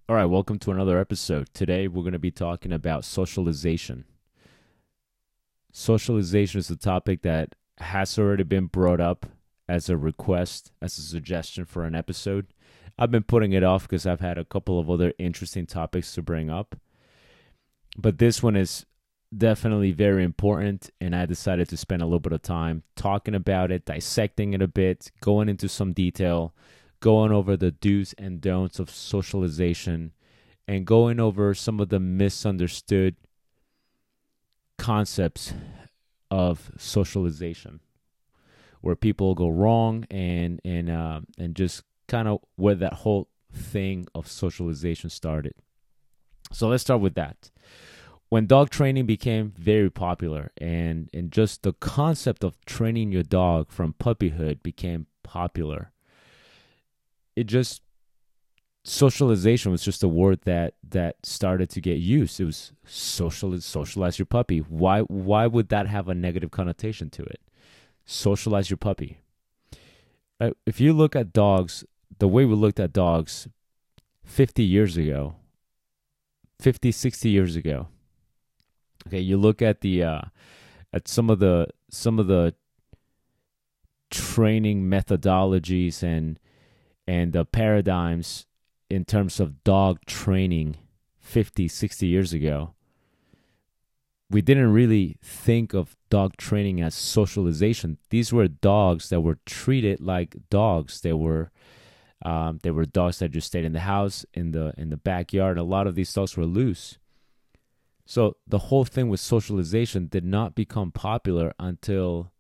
All right, welcome to another episode. Today we're going to be talking about socialization. Socialization is a topic that has already been brought up as a request, as a suggestion for an episode. I've been putting it off because I've had a couple of other interesting topics to bring up. But this one is definitely very important, and I decided to spend a little bit of time talking about it, dissecting it a bit, going into some detail, going over the do's and don'ts of socialization, and going over some of the misunderstood concepts of socialization, where people go wrong, and just kind of where that whole thing of socialization started. So let's start with that. When dog training became very popular, and just the concept of training your dog from puppyhood became popular, it just socialization was just a word that started to get used. It was socialize your puppy. Why would that have a negative connotation to it? Socialize your puppy. If you look at dogs, the way we looked at dogs 50 years ago, 50, 60 years ago. Okay, you look at the at some of the training methodologies and the paradigms in terms of dog training 50, 60 years ago. We didn't really think of dog training as socialization. These were dogs that were treated like dogs. They were dogs that just stayed in the house, in the backyard. A lot of these dogs were loose. So the whole thing with socialization did not become popular until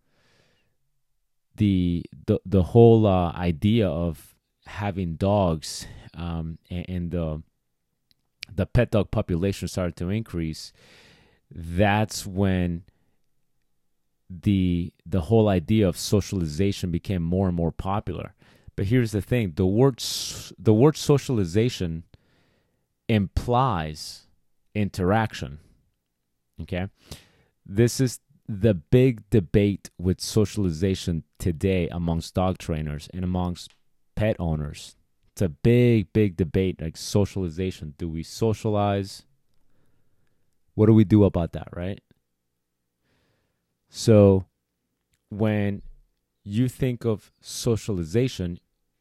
the whole idea of having dogs, and the pet dog population started to increase. That's when the whole idea of socialization became more and more popular. But here's the thing: the word socialization implies interaction. Okay, this is the big debate with socialization today amongst dog trainers and amongst pet owners. It's a big debate, like socialization. Do we socialize? What do we do about that, right? So when you think of socialization,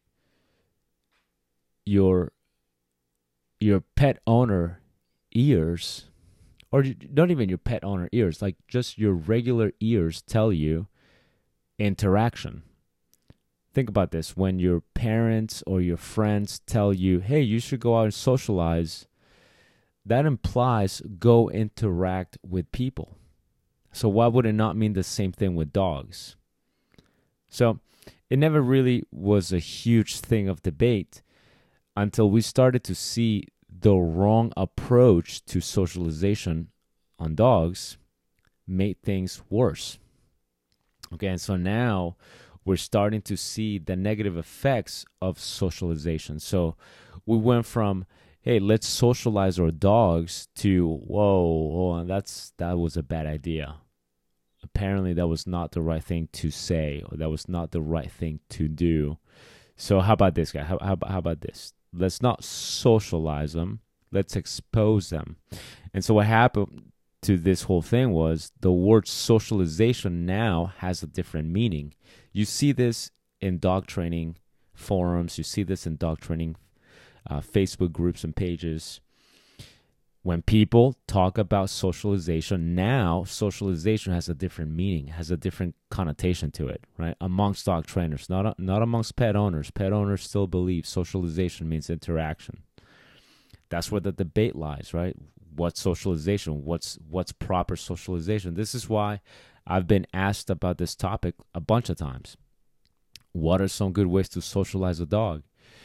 your your pet owner ears, or not even your pet owner ears, like just your regular ears tell you interaction. Think about this: when your parents or your friends tell you, hey, you should go out and socialize, that implies go interact with people. So why would it not mean the same thing with dogs? So it never really was a huge thing of debate until we started to see the wrong approach to socialization on dogs made things worse. Okay, and so now we're starting to see the negative effects of socialization. So we went from, hey, let's socialize our dogs, to, whoa, that was a bad idea. Apparently that was not the right thing to say, or that was not the right thing to do. So how about this, guy? How about this? Let's not socialize them. Let's expose them. And so what happened to this whole thing was the word socialization now has a different meaning. You see this in dog training forums. You see this in dog training Facebook groups and pages. When people talk about socialization, now socialization has a different meaning, has a different connotation to it, right? Amongst dog trainers, not amongst pet owners. Pet owners still believe socialization means interaction. That's where the debate lies, right? What's socialization? What's proper socialization? This is why I've been asked about this topic a bunch of times. What are some good ways to socialize a dog?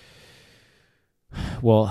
Well,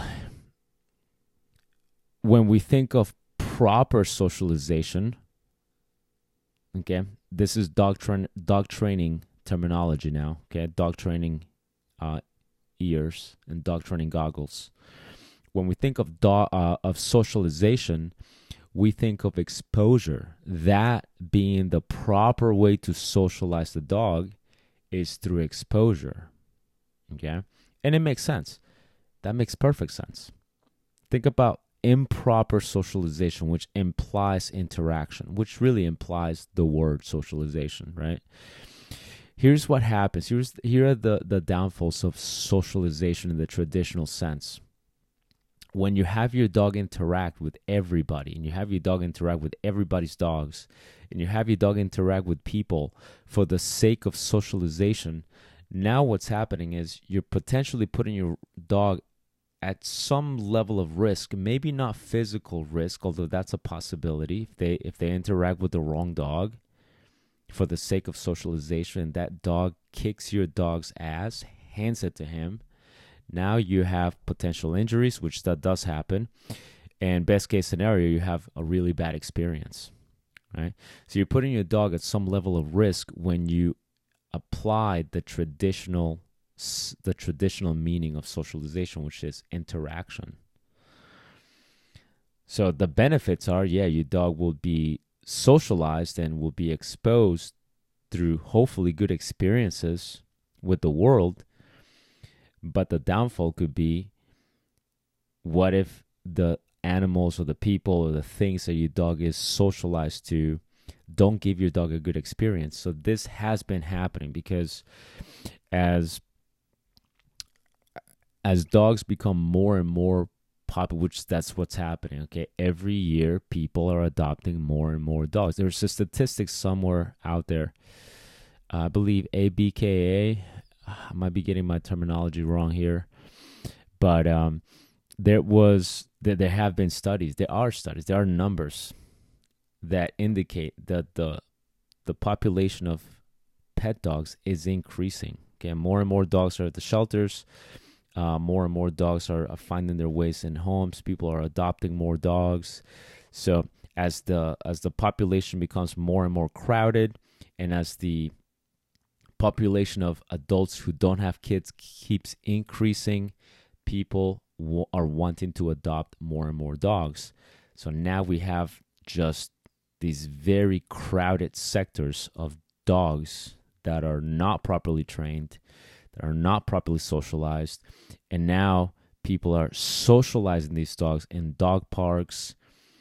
when we think of proper socialization, okay, this is dog training terminology now. Okay, dog training ears and dog training goggles. When we think of socialization, we think of exposure. That being the proper way to socialize the dog is through exposure. Okay, and it makes sense. That makes perfect sense. Think about improper socialization, which implies interaction, which really implies the word socialization, right? Here's what happens. Here are the downfalls of socialization in the traditional sense. When you have your dog interact with everybody, and you have your dog interact with everybody's dogs, and you have your dog interact with people for the sake of socialization, now what's happening is you're potentially putting your dog at some level of risk, maybe not physical risk, although that's a possibility. If they interact with the wrong dog for the sake of socialization, that dog kicks your dog's ass, hands it to him. Now you have potential injuries, which that does happen. And best case scenario, you have a really bad experience, right? So you're putting your dog at some level of risk when you apply the traditional meaning of socialization, which is interaction. So the benefits are, your dog will be socialized and will be exposed through hopefully good experiences with the world. But the downfall could be, what if the animals or the people or the things that your dog is socialized to don't give your dog a good experience? So this has been happening because as dogs become more and more popular, which that's what's happening, okay? Every year, people are adopting more and more dogs. There's a statistic somewhere out there. I believe ABKA, I might be getting my terminology wrong here, but there have been studies. There are numbers that indicate that the population of pet dogs is increasing. Okay, more and more dogs are at the shelters. More and more dogs are finding their ways in homes. People are adopting more dogs. So as the population becomes more and more crowded, and as the population of adults who don't have kids keeps increasing, people are wanting to adopt more and more dogs. So now we have just these very crowded sectors of dogs that are not properly trained, that are not properly socialized, and now people are socializing these dogs in dog parks,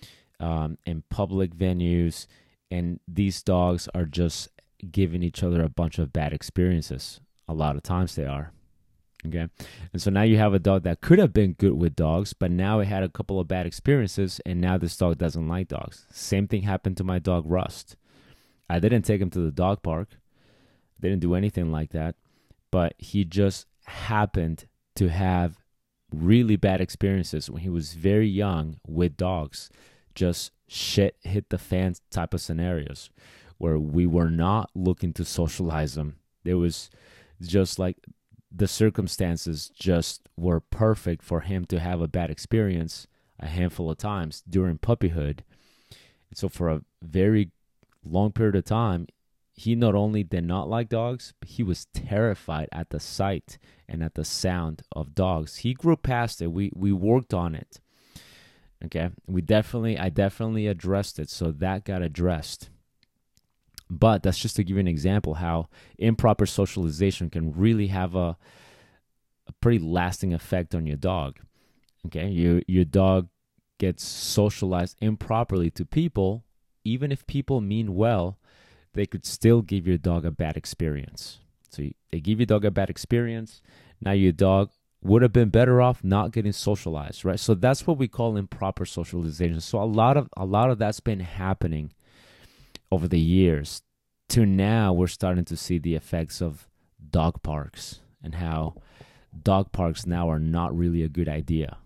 in public venues, and these dogs are just giving each other a bunch of bad experiences. A lot of times they are. Okay. And so now you have a dog that could have been good with dogs, but now it had a couple of bad experiences, and now this dog doesn't like dogs. Same thing happened to my dog, Rust. I didn't take him to the dog park. Didn't do anything like that. But he just happened to have really bad experiences when he was very young with dogs. Just shit hit the fan type of scenarios where we were not looking to socialize him. There was just like the circumstances just were perfect for him to have a bad experience a handful of times during puppyhood. And so for a very long period of time, he not only did not like dogs, but he was terrified at the sight and at the sound of dogs. He grew past it. We worked on it. Okay, I definitely addressed it, so that got addressed. But that's just to give you an example how improper socialization can really have a pretty lasting effect on your dog. Okay, your dog gets socialized improperly to people. Even if people mean well, they could still give your dog a bad experience. So they give your dog a bad experience. Now your dog would have been better off not getting socialized, right? So that's what we call improper socialization. So a lot of that's been happening over the years. To now, we're starting to see the effects of dog parks and how dog parks now are not really a good idea.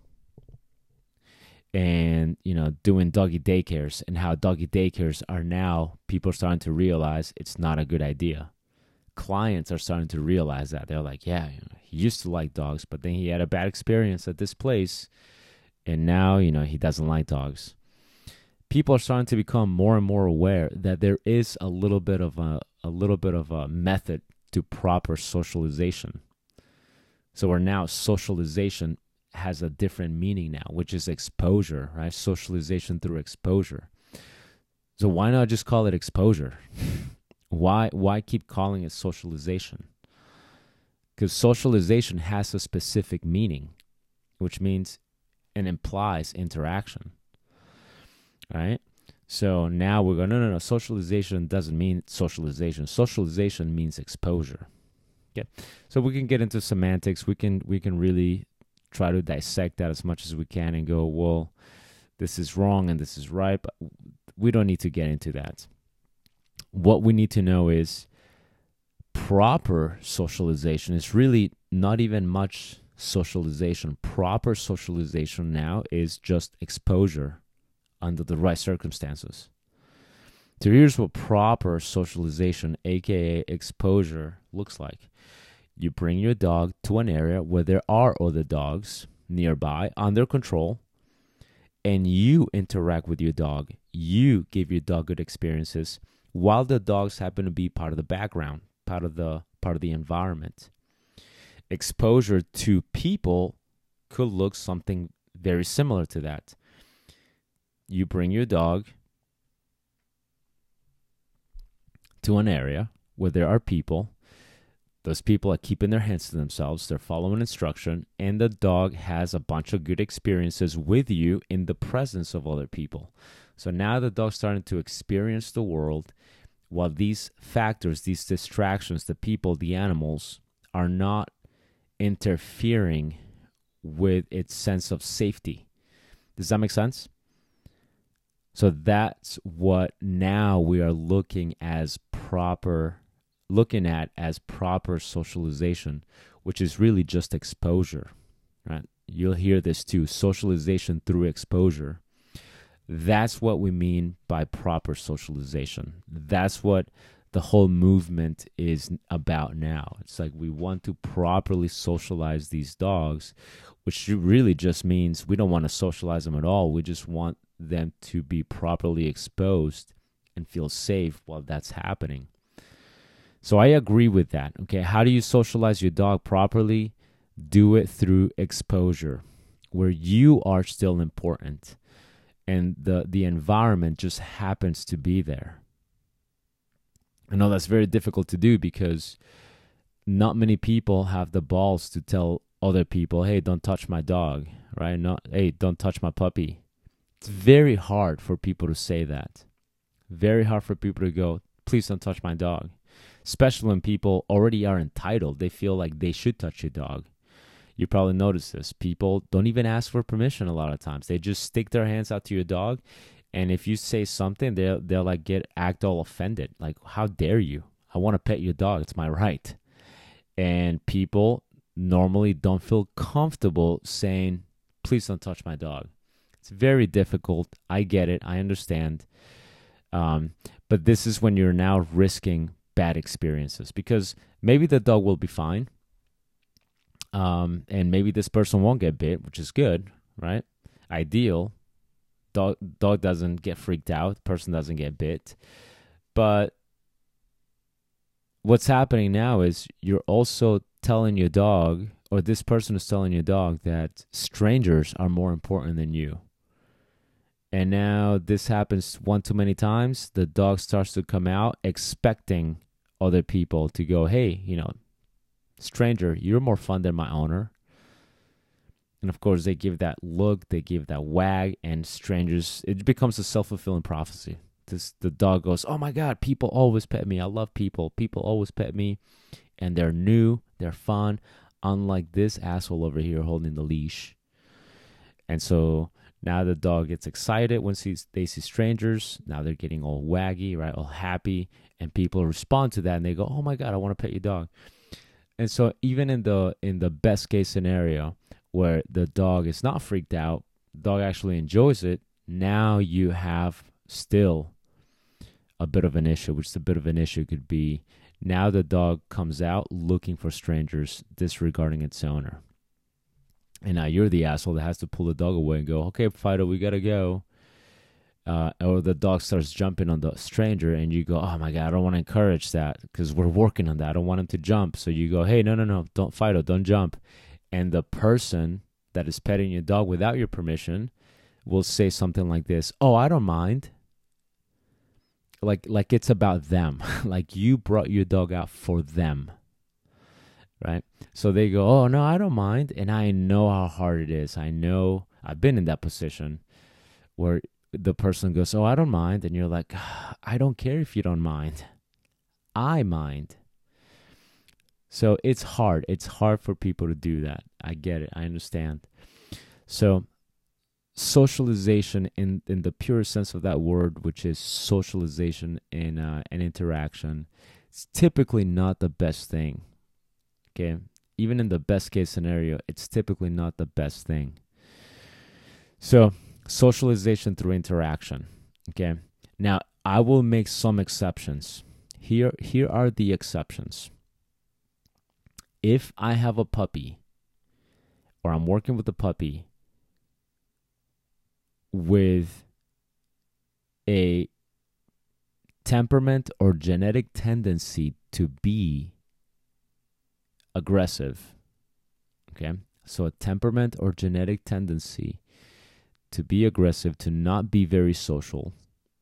And, doing doggy daycares, and how doggy daycares are now, people are starting to realize it's not a good idea. Clients are starting to realize that. They're like, yeah, he used to like dogs, but then he had a bad experience at this place, and now, he doesn't like dogs. People are starting to become more and more aware that there is a little bit of a method to proper socialization. So where now socialization has a different meaning now, which is exposure, right? Socialization through exposure. So why not just call it exposure? Why keep calling it socialization? Because socialization has a specific meaning, which means and implies interaction, right? So now we're going, no. Socialization doesn't mean socialization. Socialization means exposure. Okay. So we can get into semantics. We can really try to dissect that as much as we can and go, well, this is wrong and this is right. But we don't need to get into that. What we need to know is proper socialization is really not even much socialization. Proper socialization now is just exposure under the right circumstances. So here's what proper socialization, aka exposure, looks like. You bring your dog to an area where there are other dogs nearby under control, and you interact with your dog. You give your dog good experiences while the dogs happen to be part of the background, part of the environment. Exposure to people could look something very similar to that. You bring your dog to an area where there are people. Those people are keeping their hands to themselves. They're following instruction. And the dog has a bunch of good experiences with you in the presence of other people. So now the dog's starting to experience the world while these factors, these distractions, the people, the animals, are not interfering with its sense of safety. Does that make sense? So that's what now we are looking at as proper socialization, which is really just exposure, right? You'll hear this too, socialization through exposure. That's what we mean by proper socialization. That's what the whole movement is about now. It's like we want to properly socialize these dogs, which really just means we don't want to socialize them at all. We just want them to be properly exposed and feel safe while that's happening. So I agree with that. Okay, how do you socialize your dog properly? Do it through exposure, where you are still important and the environment just happens to be there. I know that's very difficult to do because not many people have the balls to tell other people, hey, don't touch my dog, right? Hey, don't touch my puppy. It's very hard for people to say that. Very hard for people to go, please don't touch my dog. Especially when people already are entitled. They feel like they should touch your dog. You probably noticed this. People don't even ask for permission a lot of times. They just stick their hands out to your dog. And if you say something, they'll like act all offended. Like, how dare you? I want to pet your dog. It's my right. And people normally don't feel comfortable saying, please don't touch my dog. It's very difficult. I get it. I understand. But this is when you're now risking bad experiences because maybe the dog will be fine. And maybe this person won't get bit, which is good, right? Ideal. Dog doesn't get freaked out. Person doesn't get bit. But what's happening now is you're also telling your dog, or this person is telling your dog, that strangers are more important than you. And now this happens one too many times. The dog starts to come out expecting other people to go, hey, stranger, you're more fun than my owner. And of course, they give that look, they give that wag, and strangers, it becomes a self-fulfilling prophecy. The dog goes, oh my God, people always pet me. I love people. People always pet me. And they're new, they're fun, unlike this asshole over here holding the leash. And so now the dog gets excited when they see strangers. Now they're getting all waggy, right? All happy. And people respond to that and they go, oh my God, I want to pet your dog. And so even in the best case scenario where the dog is not freaked out, the dog actually enjoys it, now you have still a bit of an issue, which the bit of an issue could be now the dog comes out looking for strangers, disregarding its owner. And now you're the asshole that has to pull the dog away and go, okay, Fido, we got to go. Or the dog starts jumping on the stranger and you go, oh my God, I don't want to encourage that because we're working on that. I don't want him to jump. So you go, hey, no, don't, Fido, don't jump. And the person that is petting your dog without your permission will say something like this, oh, I don't mind. Like it's about them. Like you brought your dog out for them. Right? So they go, oh, no, I don't mind. And I know how hard it is. I know I've been in that position where the person goes, "Oh, I don't mind," and you're like, "I don't care if you don't mind. I mind." So it's hard. It's hard for people to do that. I get it. I understand. So socialization in the pure sense of that word, which is socialization in an interaction, it's typically not the best thing. Okay, even in the best case scenario, it's typically not the best thing. So socialization through interaction. Okay, now I will make some exceptions. Here are the exceptions. If I have a puppy, or I'm working with a puppy with a temperament or genetic tendency to be aggressive, okay? So a temperament or genetic tendency to be aggressive, to not be very social.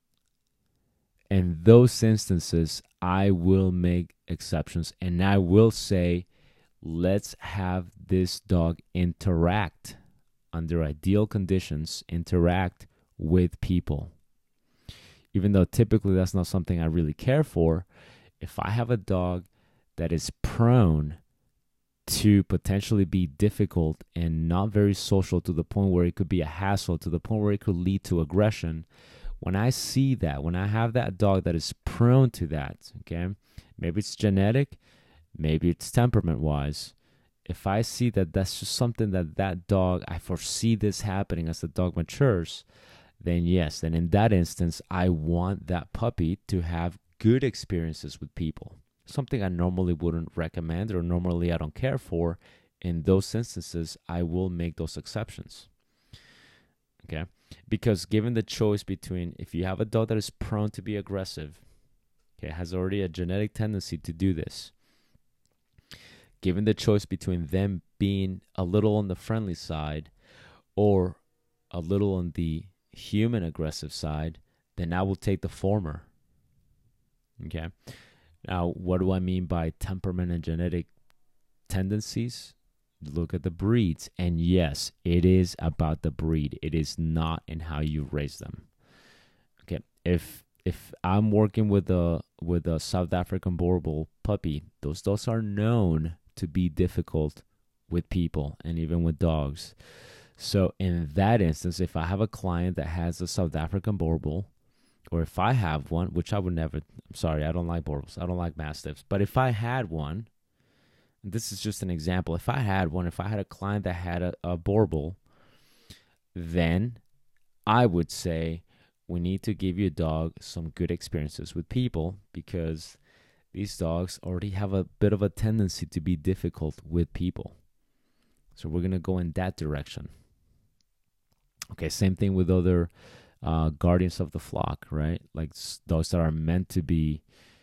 In those instances, I will make exceptions and I will say, let's have this dog interact under ideal conditions, interact with people. Even though typically that's not something I really care for, if I have a dog that is prone to potentially be difficult and not very social to the point where it could be a hassle, to the point where it could lead to aggression, when I see that, when I have that dog that is prone to that, okay, maybe it's genetic, maybe it's temperament-wise. If I see that that's just something that dog, I foresee this happening as the dog matures, then yes, then in that instance, I want that puppy to have good experiences with people. Something I normally wouldn't recommend or normally I don't care for. In those instances, I will make those exceptions. Okay? Because given the choice between, if you have a dog that is prone to be aggressive, okay, has already a genetic tendency to do this, given the choice between them being a little on the friendly side or a little on the human aggressive side, then I will take the former. Okay? Now, what do I mean by temperament and genetic tendencies? Look at the breeds. And yes, it is about the breed. It is not in how you raise them. Okay? If I'm working with a South African Boerboel puppy, those dogs are known to be difficult with people and even with dogs. So in that instance, if I have a client that has a South African Boerboel, or if I have one, which I would never, I'm sorry, I don't like Boerboels, I don't like Mastiffs, but if I had one, this is just an example, if I had a client that had a Boerboel, then I would say we need to give your dog some good experiences with people, because these dogs already have a bit of a tendency to be difficult with people. So we're going to go in that direction. Okay, same thing with other guardians of the flock, right? Like dogs that are meant to be,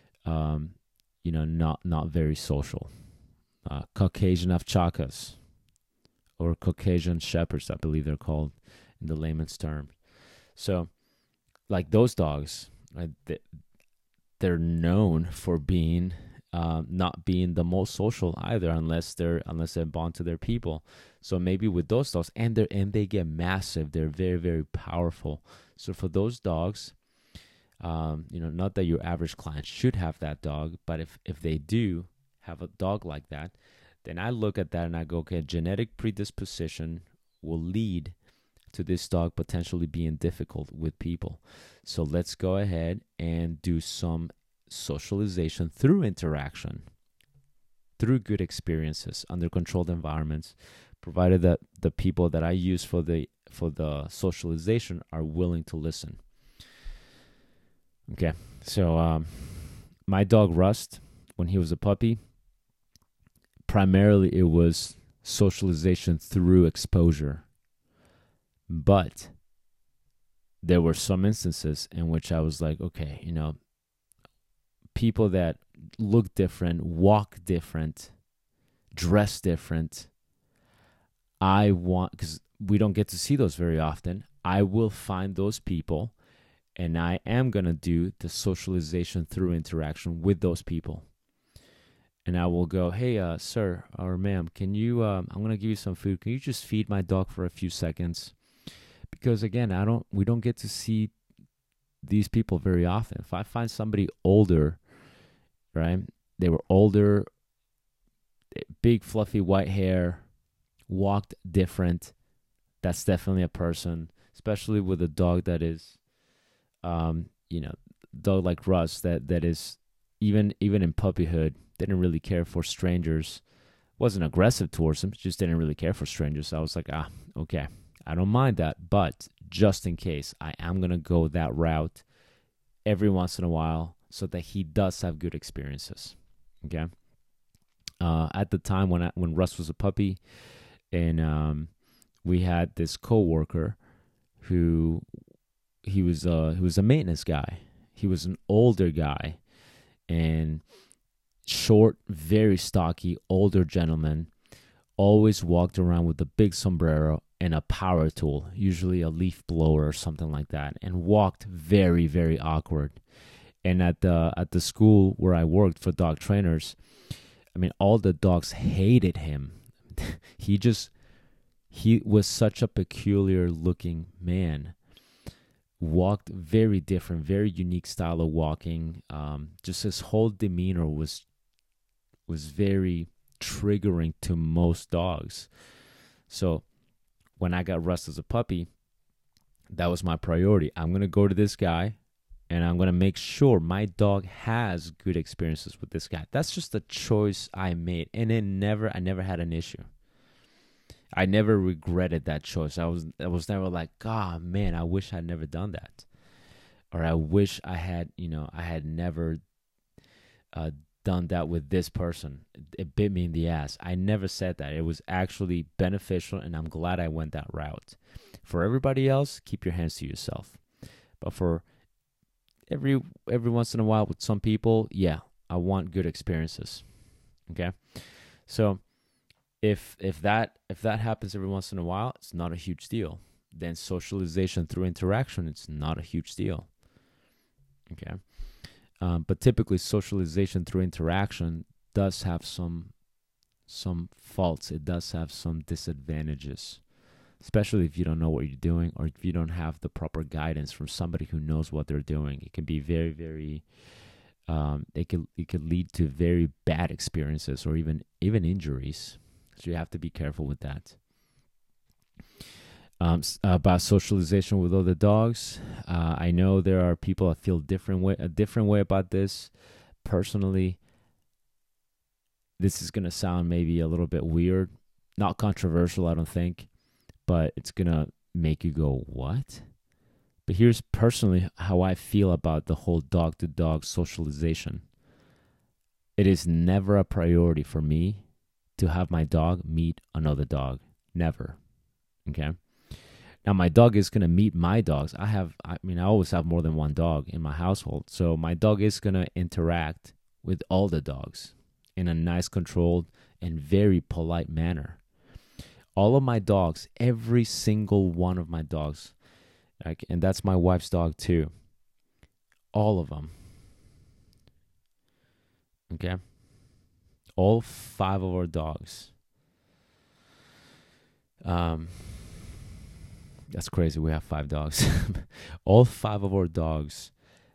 not very social. Caucasian Avchakas or Caucasian Shepherds, I believe they're called in the layman's term. So, like those dogs, right, they're known for being not being the most social either, unless they're bond to their people. So maybe with those dogs, and they get massive, they're very, very powerful. So for those dogs, not that your average client should have that dog, but if they do have a dog like that, then I look at that and I go, okay, genetic predisposition will lead to this dog potentially being difficult with people. So let's go ahead and do some socialization through interaction, through good experiences under controlled environments, provided that the people that I use for the socialization are willing to listen. Okay, so my dog Rust, when he was a puppy, primarily it was socialization through exposure. But there were some instances in which I was like, okay, people that look different, walk different, dress different, because we don't get to see those very often, I will find those people and I am going to do the socialization through interaction with those people. And I will go, hey, sir or ma'am, can you, I'm going to give you some food. Can you just feed my dog for a few seconds? because again, we don't get to see these people very often. If I find somebody older, right? They were older, big fluffy white hair, walked different. That's definitely a person, especially with a dog that is, dog like Russ that is even in puppyhood didn't really care for strangers. Wasn't aggressive towards them, just didn't really care for strangers. So I was like, okay, I don't mind that, but just in case, I am gonna go that route every once in a while so that he does have good experiences. Okay. At the time when Russ was a puppy, and we had this coworker who he was a maintenance guy. He was an older guy and short, very stocky, older gentleman. Always walked around with a big sombrero and a power tool, usually a leaf blower or something like that, and walked very, very awkward. And at the school where I worked for dog trainers, I mean, all the dogs hated him. He was such a peculiar looking man. Walked very different, very unique style of walking. Just his whole demeanor was very triggering to most dogs. So when I got Russ as a puppy, that was my priority. I'm going to go to this guy and I'm going to make sure my dog has good experiences with this guy. That's just a choice I made, and I never had an issue. I never regretted that choice. I was never like, oh man, I wish I'd never done that, or I wish I had never done that with this person. It bit me in the ass. I never said that. It was actually beneficial, and I'm glad I went that route. For everybody else, keep your hands to yourself. But for every once in a while with some people, yeah, I want good experiences. Okay, so if that happens every once in a while, it's not a huge deal. Then socialization through interaction, it's not a huge deal. Okay. But typically socialization through interaction does have some faults. It does have some disadvantages, especially if you don't know what you're doing or if you don't have the proper guidance from somebody who knows what they're doing. It can be very, very, it could lead to very bad experiences or even injuries. So you have to be careful with that. About socialization with other dogs, I know there are people that feel a different way about this. Personally, this is going to sound maybe a little bit weird, not controversial, I don't think, but it's going to make you go, what? But here's personally how I feel about the whole dog-to-dog socialization. It is never a priority for me to have my dog meet another dog. Never. Okay? Now, my dog is going to meet my dogs. I always have more than one dog in my household. So my dog is going to interact with all the dogs in a nice, controlled, and very polite manner. All of my dogs, every single one of my dogs, and that's my wife's dog too, all of them, okay? All 5 of our dogs. That's crazy. We have 5 dogs. All 5 of our dogs,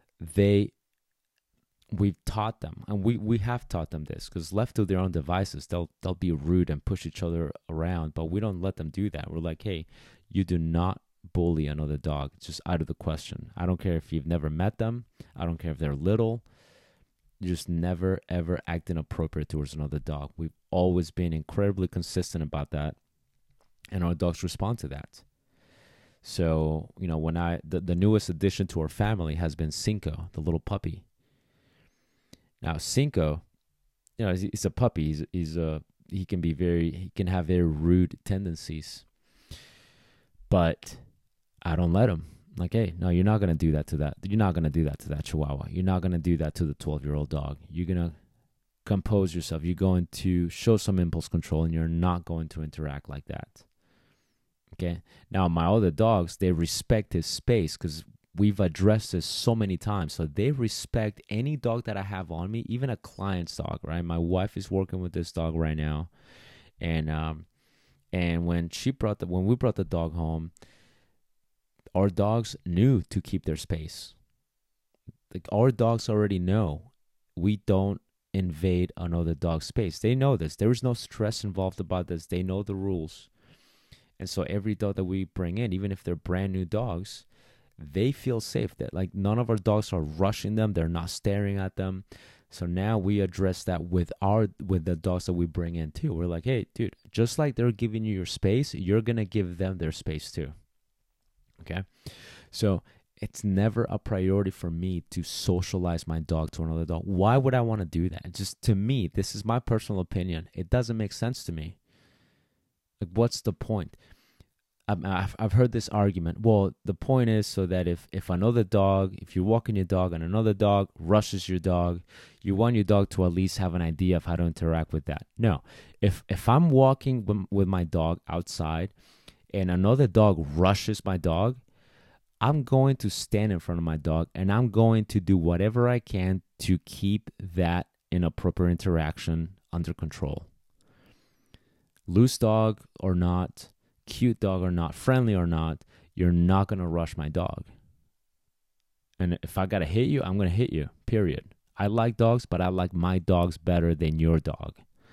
we've taught them, and we have taught them this, because left to their own devices, they'll be rude and push each other around, but we don't let them do that. We're like, hey, you do not bully another dog. It's just out of the question. I don't care if you've never met them. I don't care if they're little. You just never, ever act inappropriate towards another dog. We've always been incredibly consistent about that, and our dogs respond to that. So, when the newest addition to our family has been Cinco, the little puppy. Now, Cinco, he's a puppy. He can have very rude tendencies, but I don't let him. Like, hey, no, you're not going to do that to that. You're not going to do that to that Chihuahua. You're not going to do that to the 12-year-old dog. You're going to compose yourself. You're going to show some impulse control, and you're not going to interact like that. Okay. Now, my other dogs, they respect his space because we've addressed this so many times. So they respect any dog that I have on me, even a client's dog, right? My wife is working with this dog right now. And when we brought the dog home, Our dogs knew to keep their space. Like, our dogs already know we don't invade another dog's space. They know this. There is no stress involved about this. They know the rules. And so every dog that we bring in, even if they're brand new dogs, they feel safe. That, like, none of our dogs are rushing them. They're not staring at them. So now we address that with the dogs that we bring in too. We're like, hey, dude, just like they're giving you your space, you're gonna give them their space too. Okay, so it's never a priority for me to socialize my dog to another dog. Why would I want to do that? Just, to me, this is my personal opinion. It doesn't make sense to me. Like, what's the point? I've heard this argument. Well, the point is so that if another dog, if you're walking your dog and another dog rushes your dog, you want your dog to at least have an idea of how to interact with that. No, if I'm walking with my dog outside and another dog rushes my dog, I'm going to stand in front of my dog and I'm going to do whatever I can to keep that inappropriate interaction under control. Loose dog or not, cute dog or not, friendly or not, you're not going to rush my dog. And if I got to hit you, I'm going to hit you, period. I like dogs, but I like my dogs better than your dog.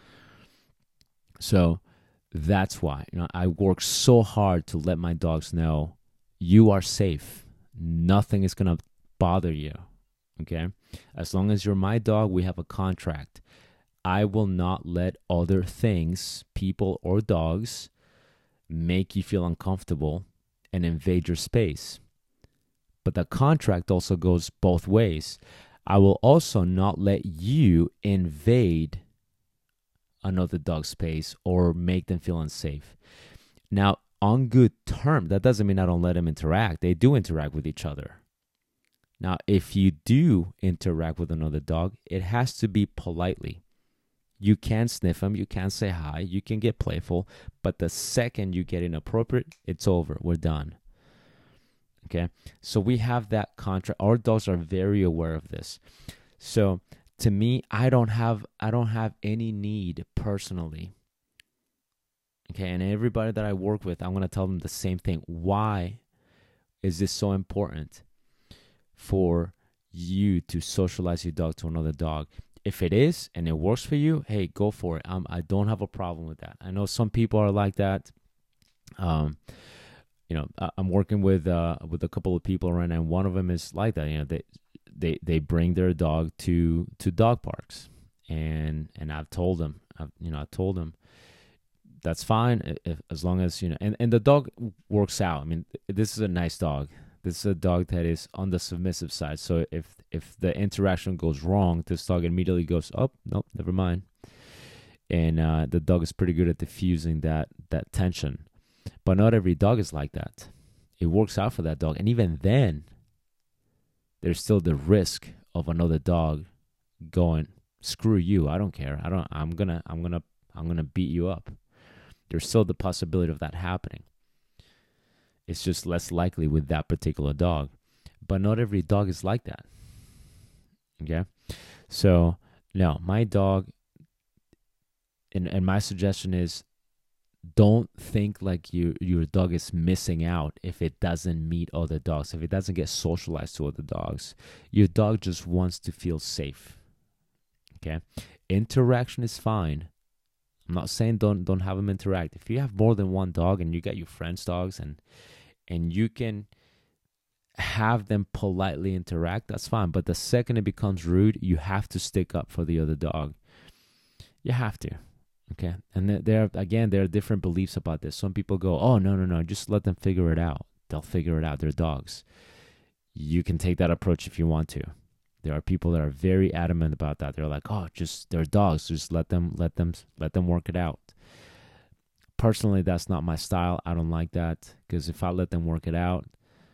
So that's why, I work so hard to let my dogs know you are safe. Nothing is going to bother you, okay? As long as you're my dog, we have a contract. I will not let other things, people or dogs, make you feel uncomfortable and invade your space. But the contract also goes both ways. I will also not let you invade another dog's space or make them feel unsafe. Now, on good terms, that doesn't mean I don't let them interact. They do interact with each other. Now, if you do interact with another dog, it has to be politely. You can sniff them, you can say hi, you can get playful, but the second you get inappropriate, it's over. We're done. Okay? So we have that contract. Our dogs are very aware of this. So to me, I don't have any need personally. Okay, and everybody that I work with, I'm going to tell them the same thing. Why is this so important for you to socialize your dog to another dog? If it is and it works for you, hey, go for it. I don't have a problem with that. I know some people are like that. I'm working with a couple of people right now, and one of them is like that. They bring their dog to dog parks, and I've told them, that's fine as long as and the dog works out. I mean, this is a nice dog. This is a dog that is on the submissive side. So if the interaction goes wrong, this dog immediately goes, oh, nope, never mind. And the dog is pretty good at diffusing that tension. But not every dog is like that. It works out for that dog. And even then, there's still the risk of another dog going, screw you, I don't care. I'm gonna beat you up. There's still the possibility of that happening. It's just less likely with that particular dog. But not every dog is like that. Okay? So, no, my dog, and my suggestion is, don't think like your dog is missing out if it doesn't meet other dogs, if it doesn't get socialized to other dogs. Your dog just wants to feel safe. Okay? Interaction is fine. I'm not saying don't have them interact. If you have more than one dog and you got your friends' dogs and you can have them politely interact, that's fine. But the second it becomes rude, you have to stick up for the other dog. You have to. Okay? And there are different beliefs about this. Some people go, oh, no, just let them figure it out. They'll figure it out. They're dogs. You can take that approach if you want to. There are people that are very adamant about that. They're like, oh, they're dogs. Just let them work it out. Personally, that's not my style. I don't like that, because if I let them work it out,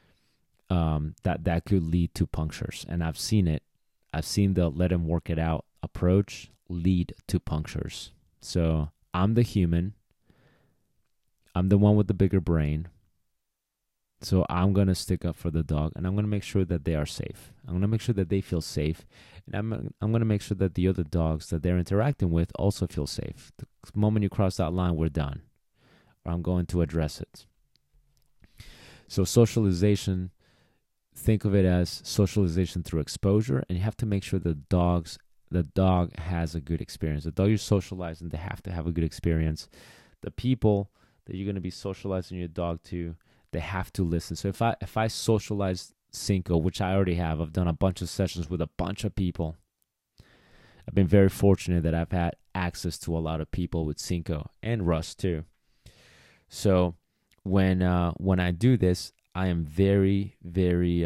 that could lead to punctures. And I've seen it. I've seen the let them work it out approach lead to punctures. So I'm the human. I'm the one with the bigger brain. So I'm going to stick up for the dog, and I'm going to make sure that they are safe. I'm going to make sure that they feel safe. And I'm going to make sure that the other dogs that they're interacting with also feel safe. The moment you cross that line, we're done. Or I'm going to address it. So socialization, think of it as socialization through exposure, and you have to make sure the dog has a good experience. The dog you're socializing, they have to have a good experience. The people that you're going to be socializing your dog to, they have to listen. So if I socialize Cinco, which I already have, I've done a bunch of sessions with a bunch of people. I've been very fortunate that I've had access to a lot of people with Cinco and Russ too. So when I do this, I am very, very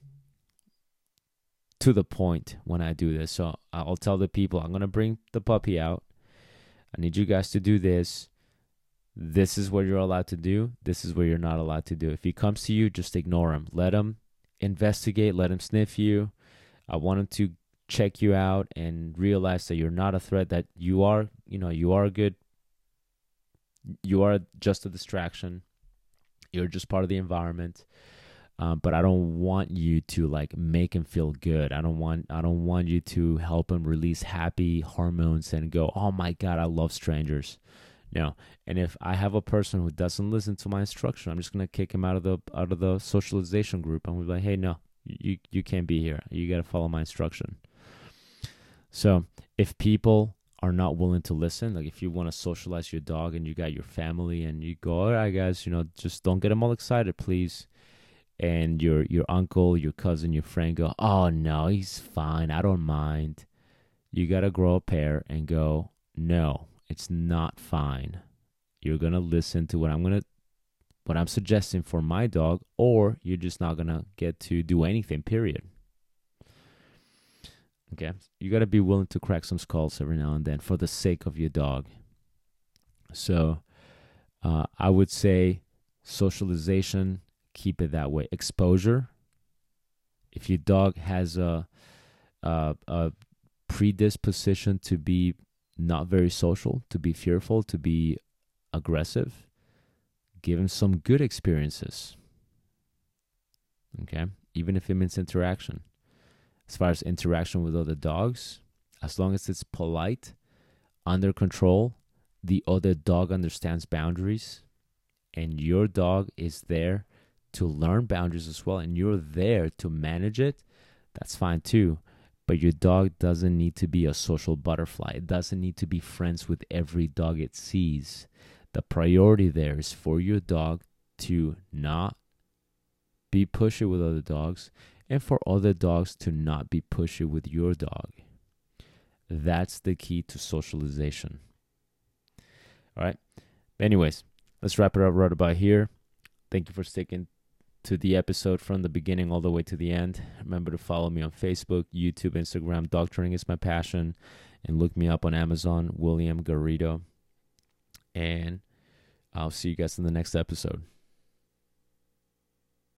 to the point when I do this. So I'll tell the people, I'm going to bring the puppy out. I need you guys to do this. This is what you're allowed to do. This is what you're not allowed to do. If he comes to you, just ignore him. Let him investigate. Let him sniff you. I want him to check you out and realize that you're not a threat, that you are just a distraction. You're just part of the environment. But I don't want you to like make him feel good. I don't want you to help him release happy hormones and go, oh my God, I love strangers. No. And if I have a person who doesn't listen to my instruction, I'm just gonna kick him out of the socialization group. I'm gonna be like, hey, no, you can't be here. You gotta follow my instruction. So if people are not willing to listen, like if you want to socialize your dog and you got your family and you go, all right, guys, just don't get them all excited, please. And your uncle, your cousin, your friend go, oh no, he's fine, I don't mind. You got to grow a pair and go, no, it's not fine. You're going to listen to what I'm suggesting for my dog, or you're just not going to get to do anything, period. Okay, you got to be willing to crack some skulls every now and then for the sake of your dog. So I would say socialization, keep it that way. Exposure, if your dog has a predisposition to be not very social, to be fearful, to be aggressive, give him some good experiences. Okay, even if it means interaction. As far as interaction with other dogs, as long as it's polite, under control, the other dog understands boundaries, and your dog is there to learn boundaries as well, and you're there to manage it, that's fine too. But your dog doesn't need to be a social butterfly. It doesn't need to be friends with every dog it sees. The priority there is for your dog to not be pushy with other dogs, and for other dogs to not be pushy with your dog. That's the key to socialization. All right. Anyways, let's wrap it up right about here. Thank you for sticking to the episode from the beginning all the way to the end. Remember to follow me on Facebook, YouTube, Instagram. Dog training is my passion. And look me up on Amazon, William Garrido. And I'll see you guys in the next episode.